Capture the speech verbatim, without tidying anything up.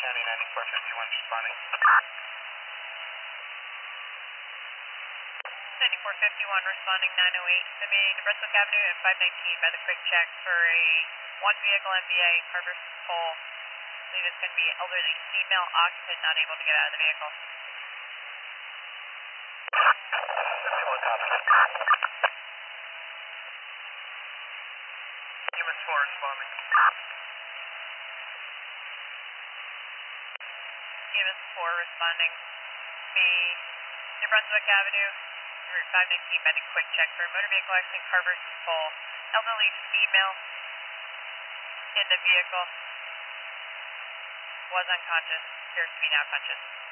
County ninety-four fifty-one responding. ninety-four fifty-one responding nine oh eight, submitting to Brunswick Avenue and five nineteen by the quick check for a one vehicle M V A Carver Pole. I believe it's going to be elderly female occupant not able to get out of the vehicle. fifty-one copy. E M S four responding. E M S four responding. Me, New Brunswick Avenue, Route five nineteen by the quick check for a motor vehicle accident Carver Pole. Elderly female in the vehicle was unconscious, appears to be now conscious.